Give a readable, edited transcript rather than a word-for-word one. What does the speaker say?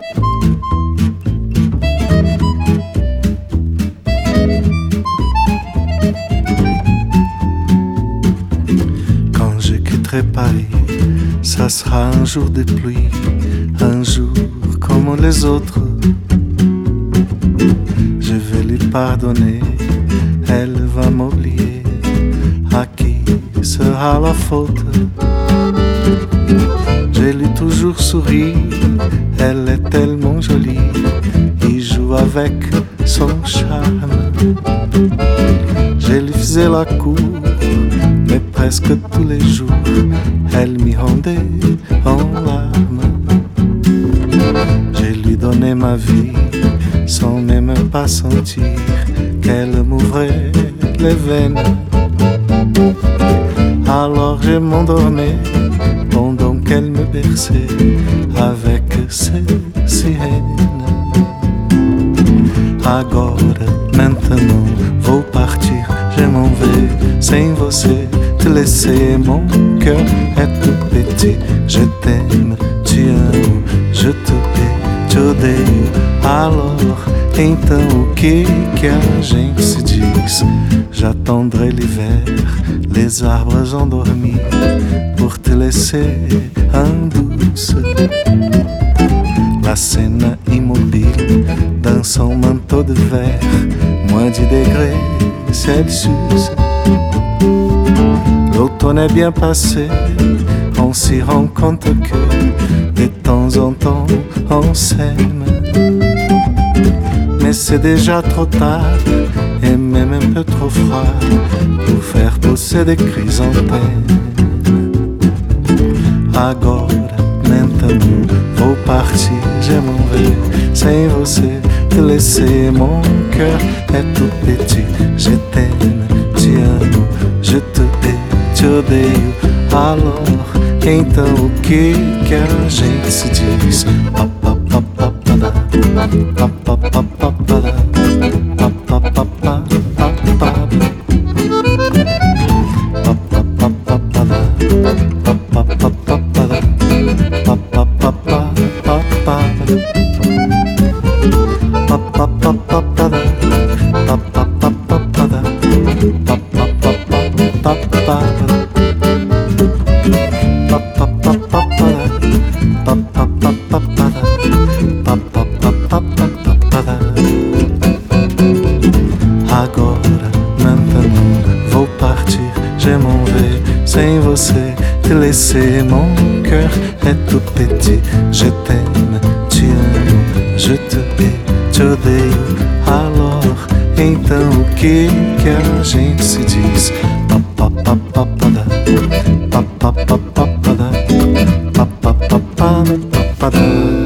Quand je quitterai Paris, ça sera un jour de pluie, un jour comme les autres. Je vais lui pardonner, elle va m'oublier. À qui sera la faute? Je lui toujours souri, elle est tellement jolie. Il joue avec son charme. Je lui faisais la cour, mais presque tous les jours, elle m'y rendait en larmes. Je lui donnais ma vie, sans même pas sentir qu'elle m'ouvrait les veines. Alors je m'endormais pendant qu'elle me berçait avec ses sirènes. Agora, maintenant, vou partir, je m'en vais sem você, te laisser. Mon cœur est tout petit, je t'aime, te amo, je te hais, te odeio. Alors, então o que a gente se diz? J'attendrai l'hiver, les arbres endormis, pour te laisser en douce. La scène immobile dans son manteau de verre, moins 10 degrés Celsius. L'automne est bien passé, on s'y rend compte que de temps en temps on s'aime. Mais c'est déjà trop tard et même un peu trop froid pour faire pousser des chrysanthèmes. Agora, maintenant, vou partir, je m'en vais sem você, te laisser. Mon cœur est tout petit, je t'aime, te amo, je te hais, te odeio. Alors, então o que a gente se diz? Agora, maintenant, vou partir, je m'en vais sem você, te laisser. Mon cœur est tout petit, je t'aime, te amo, je te hais, te odeio. Alors, então o que a gente se diz? Pa-pa-pa-pa-pa-da, pa-pa-pa-pa-pa-da, pa-pa-pa-pa-pa-da.